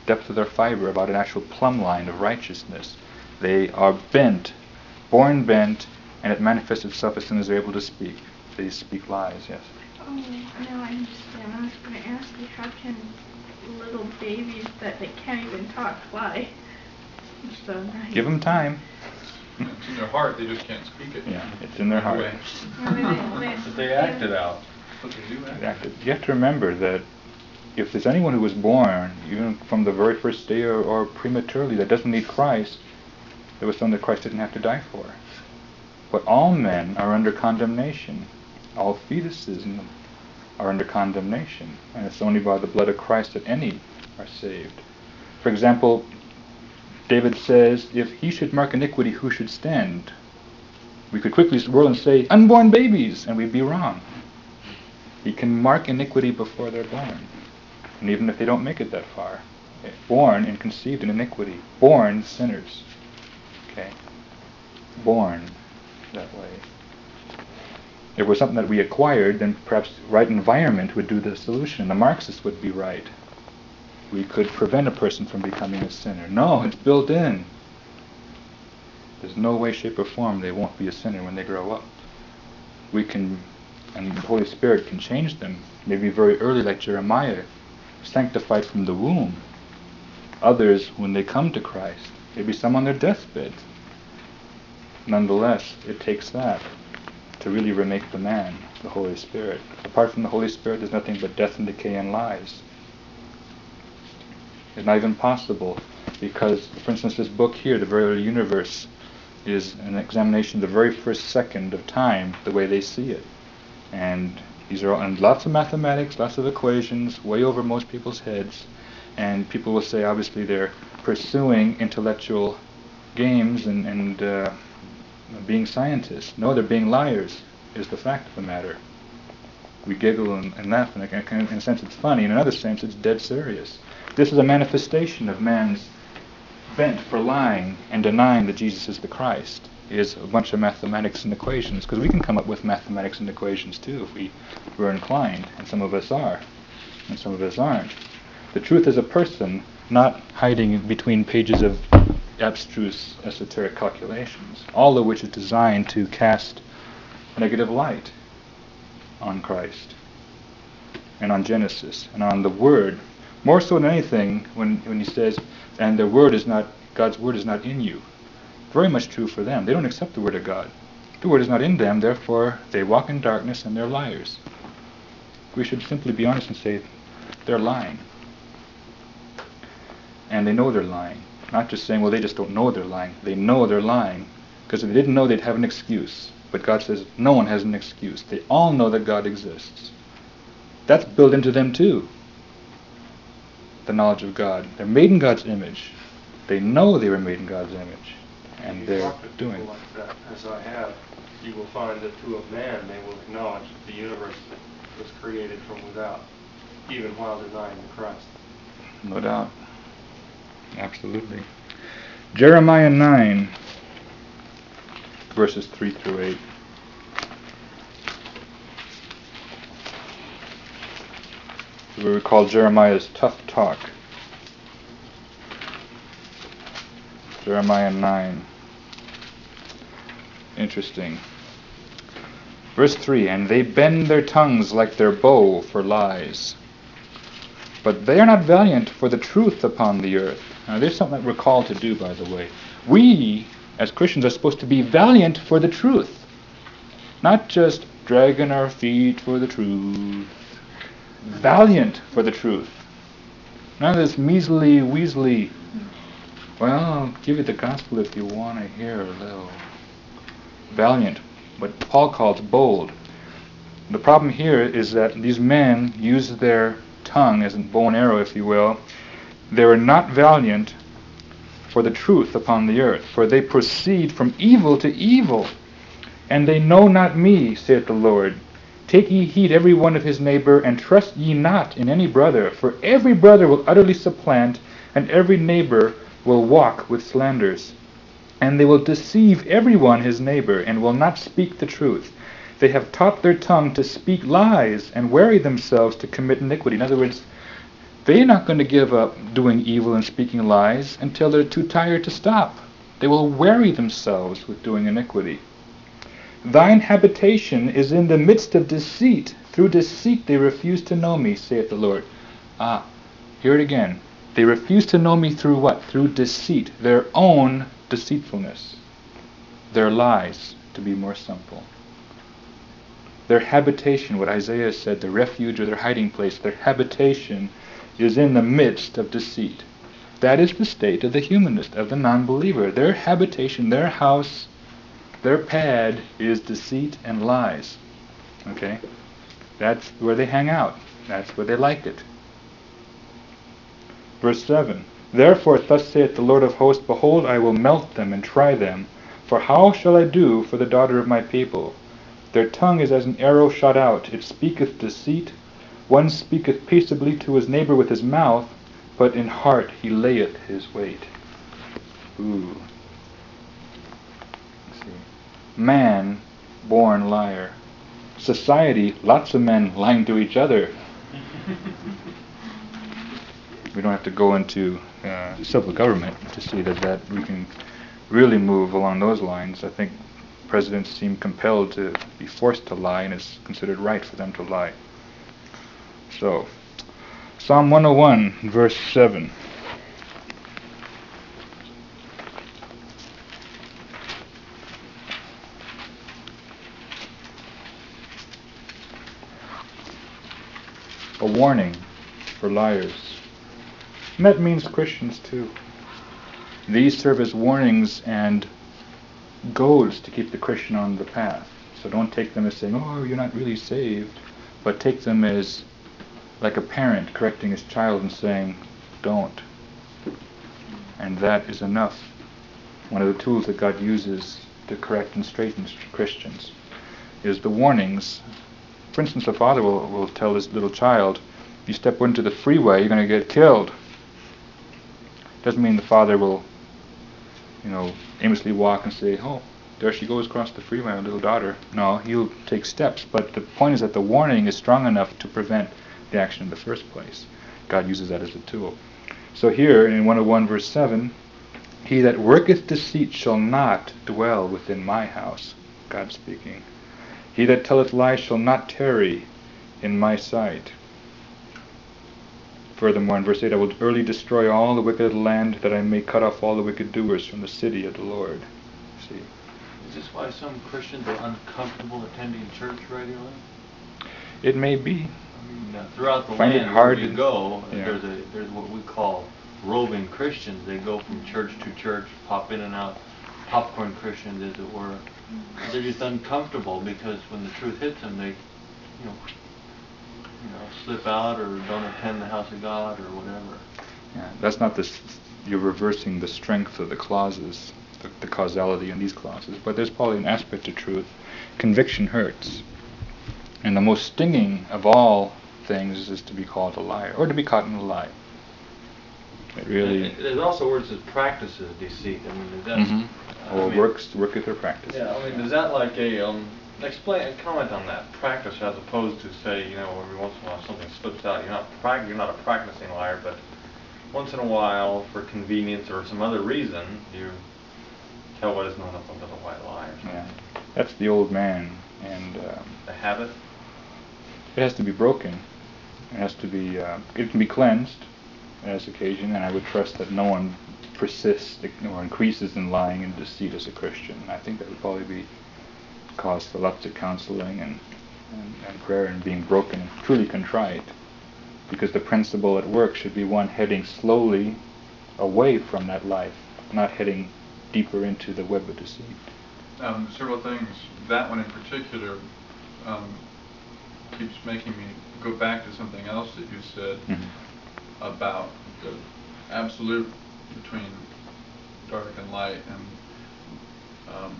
depth of their fiber, about an actual plumb line of righteousness. They are bent, born bent, and it manifests itself as soon as they're able to speak. They speak lies, yes. Oh, now I understand. I was going to ask you, how can little babies that they can't even talk fly? It's so nice. Give them time. It's in their heart, they just can't speak it. Yeah, it's in their heart. Way. Yeah, they- they- But they act it out. But they do act. Exactly. You have to remember that if there's anyone who was born, even from the very first day or, or prematurely, that doesn't need Christ, there was someone that Christ didn't have to die for. But all men are under condemnation. All fetuses in them are under condemnation. And it's only by the blood of Christ that any are saved. For example, David says, if he should mark iniquity, who should stand? We could quickly whirl and say, unborn babies, and we'd be wrong. He can mark iniquity before they're born. And even if they don't make it that far. Born and conceived in iniquity. Born sinners. Okay? Born that way. If it was something that we acquired, then perhaps right environment would do the solution. The Marxists would be right. We could prevent a person from becoming a sinner. No, it's built in. There's no way, shape, or form they won't be a sinner when they grow up. We can, and the Holy Spirit can change them, maybe very early like Jeremiah, sanctified from the womb. Others, when they come to Christ, maybe some on their deathbed. Nonetheless, it takes that to really remake the man, the Holy Spirit. Apart from the Holy Spirit, there's nothing but death and decay and lies. It's not even possible, because, for instance, this book here, The Very Early Universe, is an examination of the very first second of time, the way they see it. And these are all, and lots of mathematics, lots of equations, way over most people's heads. And people will say, obviously, they're pursuing intellectual games and, and uh, being scientists. No, they're being liars, is the fact of the matter. We giggle and, and laugh, and in a sense it's funny, in another sense it's dead serious. This is a manifestation of man's bent for lying and denying that Jesus is the Christ. It is a bunch of mathematics and equations, because we can come up with mathematics and equations too if we were inclined, and some of us are, and some of us aren't. The truth is a person, not hiding between pages of abstruse esoteric calculations, all of which is designed to cast negative light on Christ and on Genesis and on the Word. More so than anything, when, when he says, and the word is not, God's word is not in you. Very much true for them. They don't accept the word of God. The word is not in them, therefore they walk in darkness and they're liars. We should simply be honest and say, they're lying. And they know they're lying. Not just saying, well, they just don't know they're lying. They know they're lying. Because if they didn't know, they'd have an excuse. But God says, no one has an excuse. They all know that God exists. That's built into them too. The knowledge of God. They're made in God's image. They know they were made in God's image. And You they're talk to people doing. like that, as I have, you will find that to a man they will acknowledge that the universe was created from without, even while denying the Christ. No doubt. Absolutely. Jeremiah nine, verses three through eight. We recall Jeremiah's tough talk. Jeremiah nine. Interesting. Verse three, and they bend their tongues like their bow for lies. But they are not valiant for the truth upon the earth. Now there's something that we're called to do, by the way. We, as Christians, are supposed to be valiant for the truth. Not just dragging our feet for the truth. Valiant for the truth. None of this measly, weaselly, well, I'll give you the gospel if you want to hear a little. Valiant. What Paul calls bold. The problem here is that these men use their tongue as a bow and arrow, if you will. They are not valiant for the truth upon the earth, for they proceed from evil to evil. And they know not me, saith the Lord. Take ye heed every one of his neighbor, and trust ye not in any brother, for every brother will utterly supplant, and every neighbor will walk with slanders. And they will deceive every one his neighbor, and will not speak the truth. They have taught their tongue to speak lies, and weary themselves to commit iniquity. In other words, they're not going to give up doing evil and speaking lies until they're too tired to stop. They will weary themselves with doing iniquity. Thine habitation is in the midst of deceit. Through deceit they refuse to know me, saith the Lord. Ah, hear it again. They refuse to know me through what? Through deceit. Their own deceitfulness. Their lies, to be more simple. Their habitation, what Isaiah said, the refuge or their hiding place, their habitation is in the midst of deceit. That is the state of the humanist, of the non-believer. Their habitation, their house, their pad is deceit and lies. Okay? That's where they hang out. That's where they like it. Verse seven. Therefore thus saith the Lord of hosts, behold, I will melt them and try them. For how shall I do for the daughter of my people? Their tongue is as an arrow shot out. It speaketh deceit. One speaketh peaceably to his neighbor with his mouth, but in heart he layeth his weight. Ooh. Let's see. Man, born liar. Society, lots of men lying to each other. We don't have to go into uh, civil government to see that, that we can really move along those lines. I think presidents seem compelled to be forced to lie, and it's considered right for them to lie. So, Psalm one oh one, verse seven. A warning for liars. And that means Christians too. These serve as warnings and goads to keep the Christian on the path. So don't take them as saying, oh, you're not really saved, but take them as like a parent correcting his child and saying, don't. And that is enough. One of the tools that God uses to correct and straighten Christians is the warnings. For instance, a father will, will tell his little child, you step into the freeway, you're going to get killed. Doesn't mean the father will, you know, aimlessly walk and say, oh, there she goes across the freeway, my little daughter. No, he'll take steps. But the point is that the warning is strong enough to prevent the action in the first place. God uses that as a tool. So here in one oh one verse seven, he that worketh deceit shall not dwell within my house. God speaking. He that telleth lies shall not tarry in my sight. Furthermore, in verse eight, I will early destroy all the wicked of the land, that I may cut off all the wicked doers from the city of the Lord. See? Is this why some Christians are uncomfortable attending church regularly? It may be. I mean, uh, throughout the Find it land hard where you to- go, yeah. there's a there's what we call roving Christians. They go from church to church, pop in and out, popcorn Christians, as it were. They're just uncomfortable because when the truth hits them, they, you know, you know, slip out or don't attend the house of God or whatever. Yeah, that's not this. You're reversing the strength of the clauses, the, the causality in these clauses. But there's probably an aspect of truth. Conviction hurts, and the most stinging of all things is to be called a liar or to be caught in a lie. It really. And there's also words that practices deceit. I mean, is that? Mm-hmm. I Or mean, works worketh or practice. Yeah, I mean, is that like a um? Explain, comment on that. Practice as opposed to say, you know, every once in a while something slips out. You're not prac- You're not a practicing liar, but once in a while, for convenience or some other reason, you tell what is known up under the white lie or something. Yeah, that's the old man, and um, The habit. it has to be broken. It has to be. Uh, it can be cleansed as occasion, and I would trust that no one persists or increases in lying and deceit as a Christian. I think that would probably be cause for lots of counseling and, and, and prayer and being broken and truly contrite. Because the principle at work should be one heading slowly away from that life, not heading deeper into the web of deceit. Um, several things. That one in particular um, keeps making me go back to something else that you said Mm-hmm. about the absolute between dark and light, and um,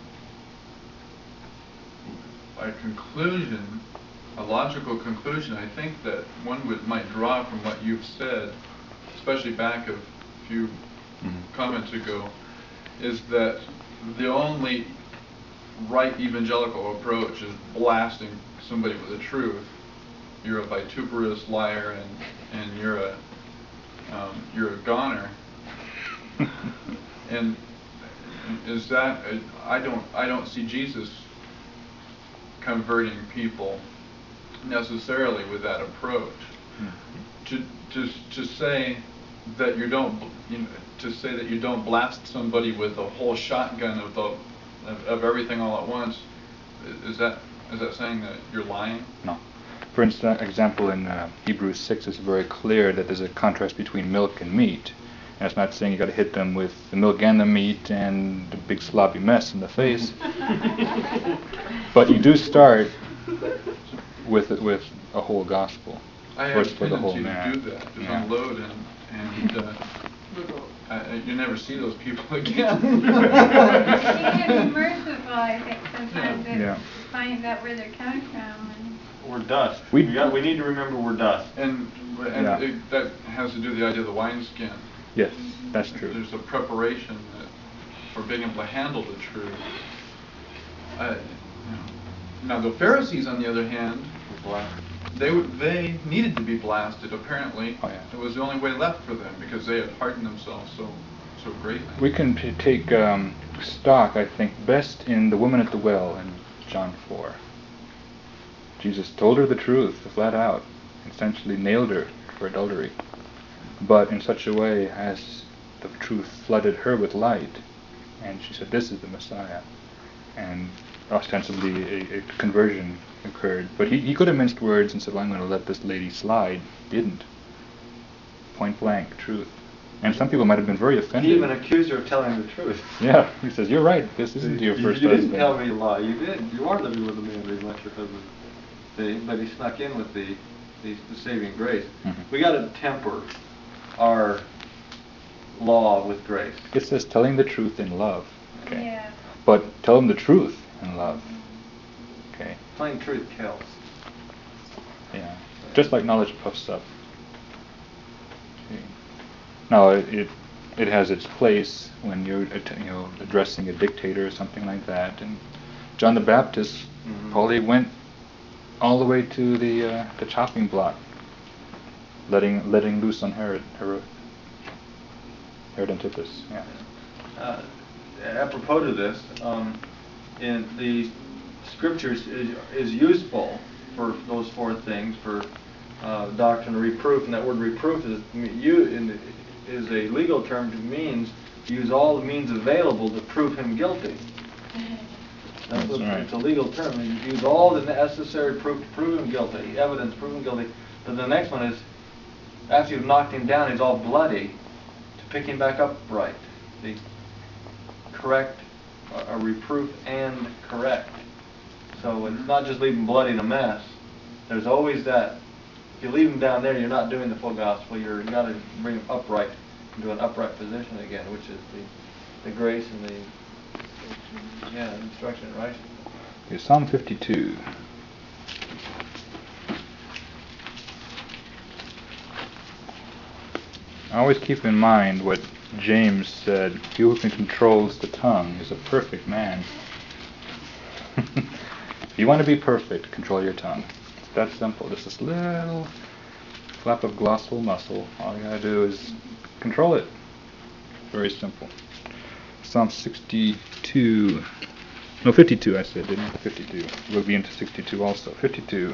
a conclusion, a logical conclusion, I think that one would might draw from what you've said, especially back a few Mm-hmm. comments ago, is that the only right evangelical approach is blasting somebody with the truth. You're a vituperous liar, and and you're a um, you're a goner. And is that, I don't, I don't see Jesus converting people necessarily with that approach. To, to, to say that you don't, you know, to say that you don't blast somebody with a whole shotgun of the, of, of everything all at once, is that, is that saying that you're lying? No. For instance, example in uh, Hebrews six, it's very clear that there's a contrast between milk and meat. And it's not saying you got to hit them with the milk and the meat and the big sloppy mess in the face. But you do start with with a whole gospel. I have First a for the whole tendency to man. do that, just Yeah. unload and, and uh, I, I- you never see those people again. You can be merciful, I think, sometimes, Yeah. and find out where they're coming from. And We're dust. We- We got, we need to remember we're dust. And, and Yeah. it, that has to do with the idea of the wineskin. Yes, that's true. There's a preparation that, for being able to handle the truth. Uh, you know. Now the Pharisees, on the other hand, they would, they needed to be blasted. Apparently, Oh, yeah. it was the only way left for them because they had hardened themselves so so greatly. We can p- take um, stock, I think, best in the woman at the well in John four. Jesus told her the truth, flat out, essentially nailed her for adultery, but in such a way as the truth flooded her with light, and she said, "This is the Messiah," and ostensibly a, a conversion occurred. But he, he could have minced words and said, "Well, I'm going to let this lady slide." Didn't. Point blank, truth. And some people might have been very offended. He even accused her of telling the truth. Yeah, he says, "You're right, this isn't your You- first You husband." didn't tell me a lie. You did. You are living with a man very much your husband. The- But he snuck in with the, the, the saving grace. Mhm. We got to temper our law with grace. It says telling the truth in love. Okay. yeah. But tell them the truth in love. Okay. Plain truth kills. Yeah. Just like knowledge puffs up. Okay. Now it, it it has its place when you're att- you know addressing a dictator or something like that. And John the Baptist Mhm. probably went all the way to the uh, the chopping block, letting letting loose on Herod Herod Herod Antipas. Yeah. Uh, apropos to this, um, in the scriptures is, is useful for those four things, for uh, doctrine of reproof, and that word reproof is you in the, is a legal term that means use all the means available to prove him guilty. That's what, That's right. it's a legal term. You use all the necessary proof to prove him guilty, evidence to prove him guilty. But the next one is, after you've knocked him down, he's all bloody, to pick him back up right. The correct, a reproof and correct. So it's not just leave him bloody in a mess. There's always that. If you leave him down there, you're not doing the full gospel. You're, you got to bring him upright into an upright position again, which is the, the grace and the yeah instruction in righteousness. Okay, Psalm fifty-two. Always keep in mind what James said, "He who controls the tongue is a perfect man." If you want to be perfect, control your tongue. It's that simple. Just this little flap of glossal muscle. All you gotta do is control it. Very simple. Psalm sixty-two. No, fifty-two I said, didn't I? fifty-two. We'll be into sixty-two also. fifty-two.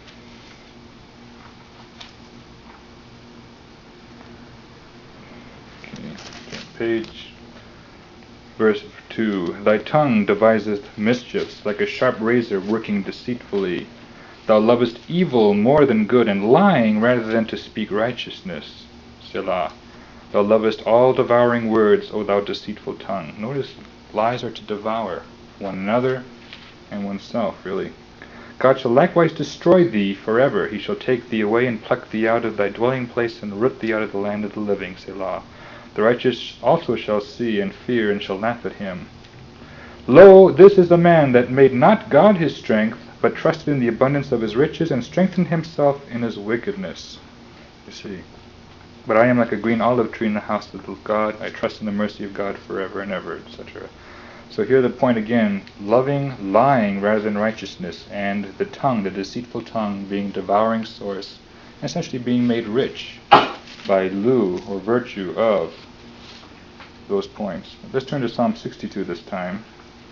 Page, verse two. Thy tongue deviseth mischiefs, like a sharp razor working deceitfully. Thou lovest evil more than good, and lying rather than to speak righteousness. Selah. Thou lovest all devouring words, O thou deceitful tongue. Notice, lies are to devour one another and oneself, really. God shall likewise destroy thee forever. He shall take thee away and pluck thee out of thy dwelling place and root thee out of the land of the living. Selah. The righteous also shall see and fear and shall laugh at him. Lo, this is a man that made not God his strength, but trusted in the abundance of his riches and strengthened himself in his wickedness. You see. But I am like a green olive tree in the house of the God. I trust in the mercy of God forever and ever, et cetera. So here the point again, loving lying rather than righteousness, and the tongue, the deceitful tongue, being devouring source, essentially being made rich by lieu or virtue of those points. Let's turn to Psalm sixty-two this time.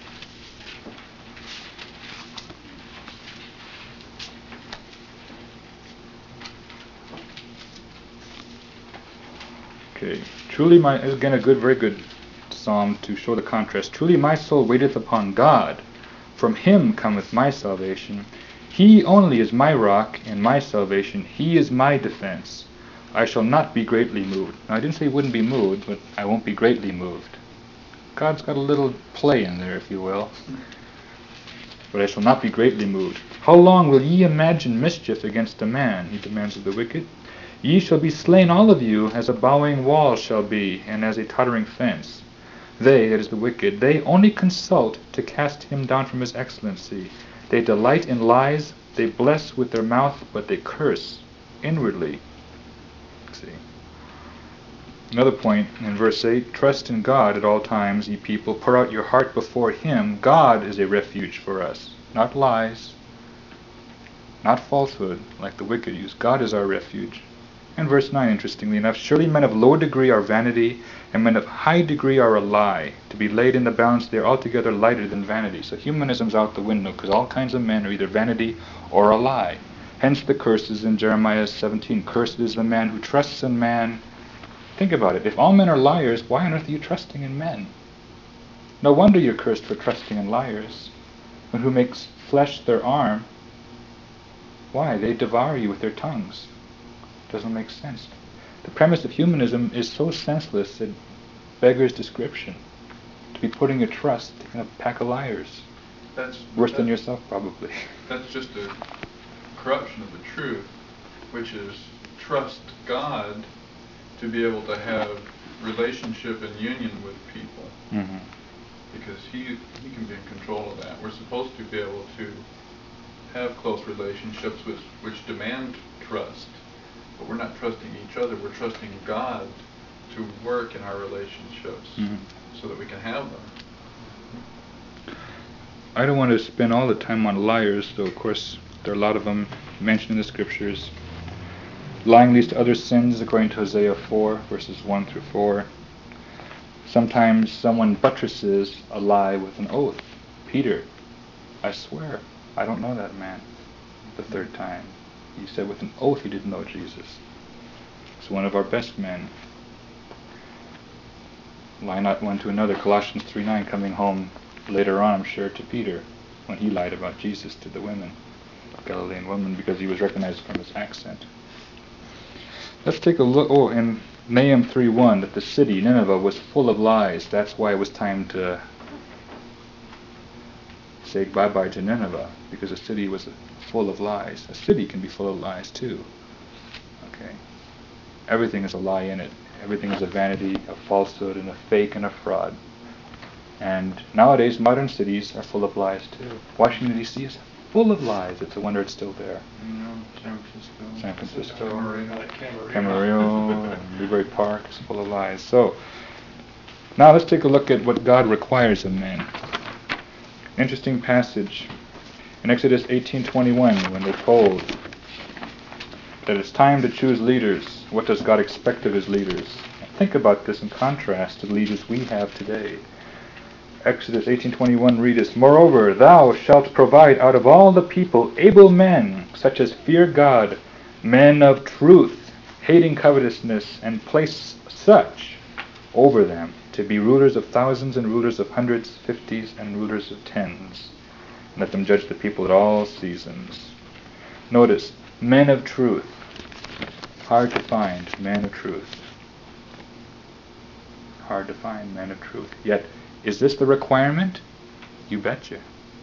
Okay, truly my, again a good, very good psalm to show the contrast. Truly my soul waiteth upon God. From him cometh my salvation. He only is my rock and my salvation. He is my defense. I shall not be greatly moved. Now I didn't say he wouldn't be moved, but I won't be greatly moved. God's got a little play in there, if you will. But I shall not be greatly moved. How long will ye imagine mischief against a man? He demands of the wicked. Ye shall be slain all of you, as a bowing wall shall be, and as a tottering fence. They, that is the wicked, they only consult to cast him down from his excellency. They delight in lies, they bless with their mouth, but they curse inwardly. Let's see. Another point in verse eight, trust in God at all times, ye people, pour out your heart before him. God is a refuge for us, not lies, not falsehood, like the wicked use. God is our refuge. And verse nine, interestingly enough, surely men of low degree are vanity, and men of high degree are a lie. To be laid in the balance, they are altogether lighter than vanity. So humanism's out the window, because all kinds of men are either vanity or a lie. Hence the curses in Jeremiah seventeen. Cursed is the man who trusts in man. Think about it. If all men are liars, why on earth are you trusting in men? No wonder you're cursed for trusting in liars. But who makes flesh their arm? Why? They devour you with their tongues. Doesn't make sense. The premise of humanism is so senseless it beggars description. To be putting your trust in a pack of liars. That's Worse that, than yourself, probably. That's just a corruption of the truth, which is trust God to be able to have relationship and union with people. Mm-hmm. Because he, he can be in control of that. We're supposed to be able to have close relationships which, which demand trust. But we're not trusting each other, we're trusting God to work in our relationships mm-hmm. so that we can have them. I don't want to spend all the time on liars, though of course there are a lot of them mentioned in the scriptures. Lying leads to other sins, according to Hosea four, verses one through four. Sometimes someone buttresses a lie with an oath. Peter, I swear, I don't know that man. The third time. He said with an oath he didn't know Jesus. It's one of our best men. Lie not one to another. Colossians three nine, coming home later on, I'm sure, to Peter, when he lied about Jesus to the women, Galilean woman, because he was recognized from his accent. Let's take a look, oh, in Nahum three one, that the city, Nineveh, was full of lies. That's why it was time to say bye-bye to Nineveh, because the city was full of lies. A city can be full of lies too. Okay. Everything is a lie in it. Everything is a vanity, a falsehood, and a fake and a fraud. And nowadays, modern cities are full of lies too. Washington, D C is full of lies. It's a wonder it's still there. No, San Francisco. San Francisco, Camarillo. Camarillo, and Newbury Park is full of lies. So, now let's take a look at what God requires of man. Interesting passage. In Exodus eighteen twenty-one, when they're told that it's time to choose leaders, what does God expect of his leaders? Think about this in contrast to the leaders we have today. Exodus eighteen twenty-one readeth, Moreover, thou shalt provide out of all the people able men, such as fear God, men of truth, hating covetousness, and place such over them, to be rulers of thousands and rulers of hundreds, fifties, and rulers of tens. Let them judge the people at all seasons. Notice, men of truth. Hard to find men of truth. Hard to find men of truth. Yet, is this the requirement? You betcha.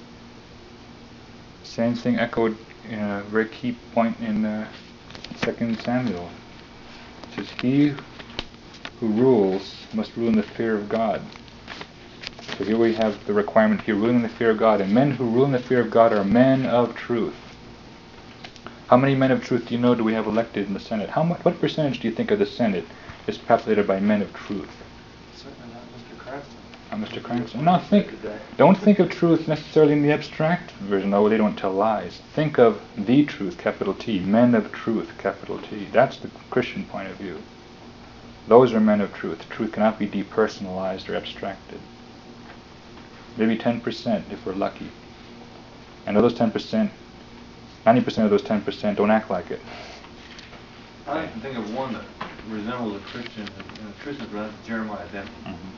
Same thing echoed in a very key point in uh, Second Samuel. It says, he who rules must rule in the fear of God. So here we have the requirement here, ruling in the fear of God. And men who rule in the fear of God are men of truth. How many men of truth do you know do we have elected in the Senate? How much, what percentage do you think of the Senate is populated by men of truth? Certainly not Mister Cranston. Mister Cranston. Now think, don't think of truth necessarily in the abstract version. Oh, they don't tell lies. Think of the truth, capital T, men of truth, capital T. That's the Christian point of view. Those are men of truth. Truth cannot be depersonalized or abstracted. Maybe ten percent if we're lucky. And of those ten percent, ninety percent of those ten percent don't act like it. I can think of one that resembles a Christian, and a Christian brother, Jeremiah then. Mm-hmm.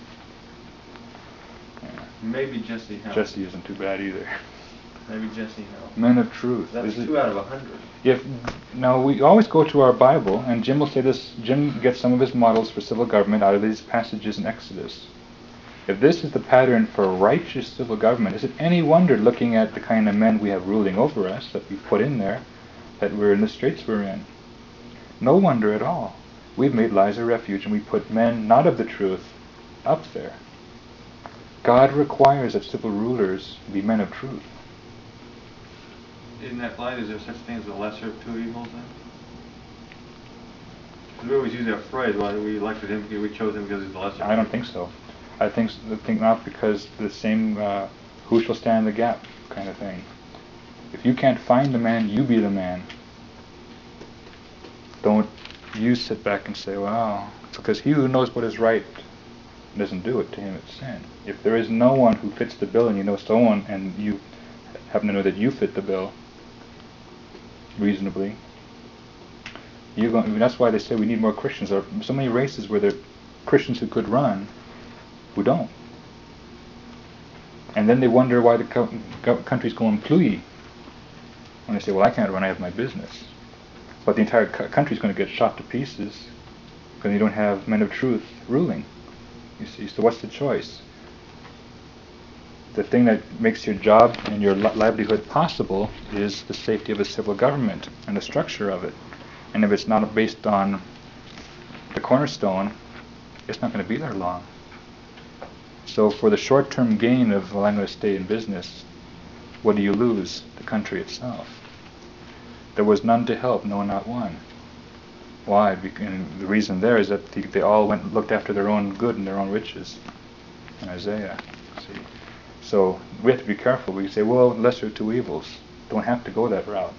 Yeah. Maybe Jesse Hill. Jesse isn't too bad either. Maybe Jesse Hill. Men of truth. That's Is two it, out of a hundred. if now we always go to our Bible, and Jim will say this. Jim gets some of his models for civil government out of these passages in Exodus. If this is the pattern for righteous civil government, is it any wonder, looking at the kind of men we have ruling over us that we put in there, that we're in the straits we're in? No wonder at all. We've made lies a refuge, and we put men not of the truth up there. God requires that civil rulers be men of truth. In that light, is there such thing as the lesser of two evils then? 'Cause we always use that phrase, why we elected him, we chose him because he's the lesser. I don't think so. I think I think not, because the same uh, who shall stand the gap kind of thing. If you can't find the man, you be the man. Don't you sit back and say, well, because he who knows what is right doesn't do it, to him it's sin. If there is no one who fits the bill, and you know someone, and you happen to know that you fit the bill reasonably, you're going, that's why they say we need more Christians. There are so many races where there are Christians who could run who don't. And then they wonder why the co- co- country's going plooey. When they say, well, I can't run, I have my business. But the entire co- country's going to get shot to pieces because you don't have men of truth ruling. You see, so what's the choice? The thing that makes your job and your li- livelihood possible is the safety of a civil government and the structure of it. And if it's not based on the cornerstone, it's not going to be there long. So for the short-term gain of, well, I'm going to stay in business, what do you lose? The country itself. There was none to help, no, not one. Why? Bec- and the reason there is that the, they all went and looked after their own good and their own riches in Isaiah. See? So we have to be careful. We say, well, lesser of two evils. Don't have to go that route.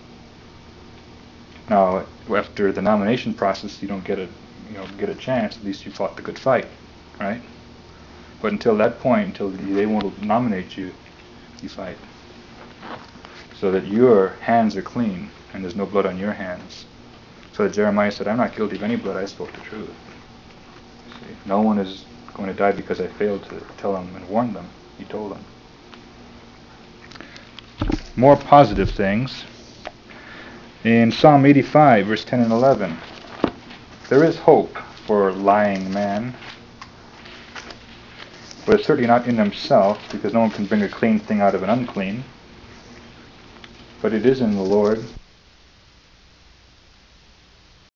Now, after the nomination process, you don't get a, you know, get a chance. At least you fought the good fight, right? But until that point, until they won't nominate you, you fight. So that your hands are clean and there's no blood on your hands. So that Jeremiah said, I'm not guilty of any blood, I spoke the truth. See? No one is going to die because I failed to tell them and warn them. He told them. More positive things. In Psalm eighty-five, verse ten and eleven, there is hope for lying man, but it's certainly not in himself, because no one can bring a clean thing out of an unclean. But it is in the Lord,